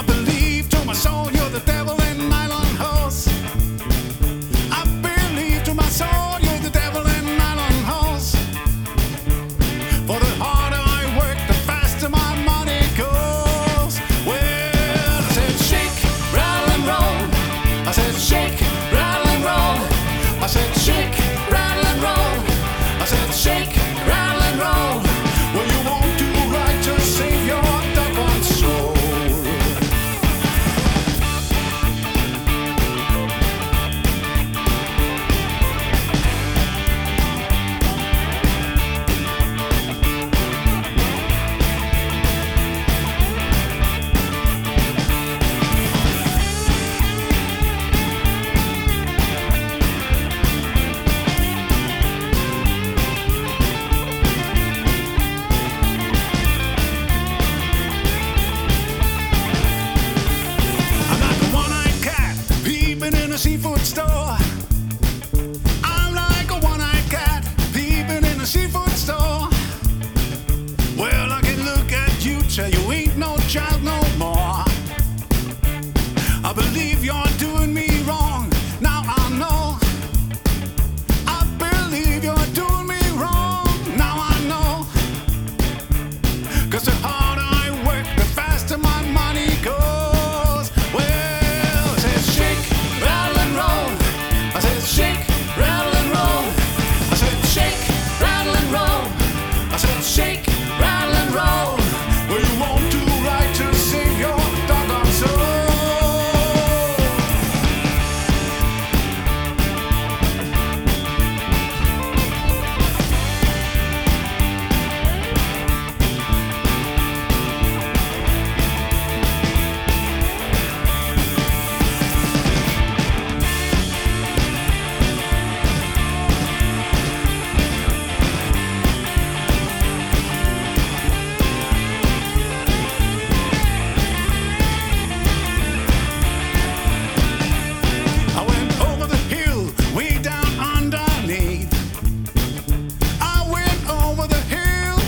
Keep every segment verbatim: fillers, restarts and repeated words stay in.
I believe to my soul you're the devil in nylon hose. I believe to my soul you're the devil in nylon hose. For the harder I work, the faster my money goes. Well, I said shake, rattle and roll. I said shake, rattle and roll. I said shake, rattle and roll. I said shake, rattle and roll. Well, you won't do right to save your doggone soul. In a seafood store, I'm like a one-eyed cat peeping in a seafood store. Well, I can look at you, tell you ain't no child no more. I believe you're doing me wrong. Now I know. I believe you're doing me wrong. Now I know. 'Cause the harder I work, the faster my money goes. Well, it says shake, rattle and roll. I said shake, rattle and roll. I said shake, rattle and roll. I said shake, rattle and roll. Well, you won't do right to save your doggone soul.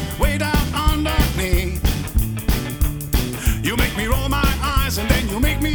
You make me roll my eyes and then you make me